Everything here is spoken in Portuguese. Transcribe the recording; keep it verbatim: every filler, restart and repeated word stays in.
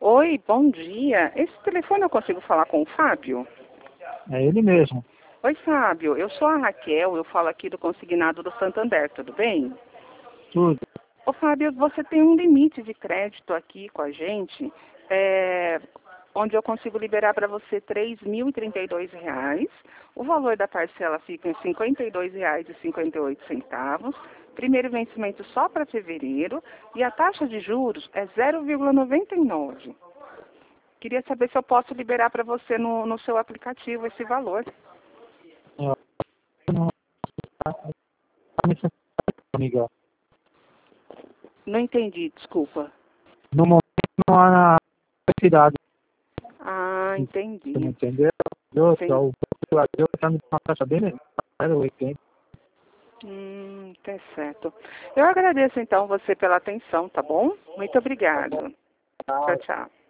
Oi, bom dia. Esse telefone eu consigo falar com o Fábio? É ele mesmo. Oi, Fábio. Eu sou a Raquel, eu falo aqui do consignado do Santander, tudo bem? Tudo. Ô, Fábio, você tem um limite de crédito aqui com a gente, é, onde eu consigo liberar para você três mil e trinta e dois reais. O valor da parcela fica em cinquenta e dois reais e cinquenta e oito centavos. Primeiro vencimento só para fevereiro e a taxa de juros é zero vírgula noventa e nove. Queria saber se eu posso liberar para você no, no seu aplicativo esse valor. É, não, amiga. Não entendi, desculpa. No momento não há necessidade. Ah, Você não entendi. entendeu? Eu, Entendi. eu, eu, eu tá me dando uma taxa bem melhor. Era oitenta. Hum, tá certo. Eu agradeço então você pela atenção, tá bom? Muito obrigado. Tchau, tchau.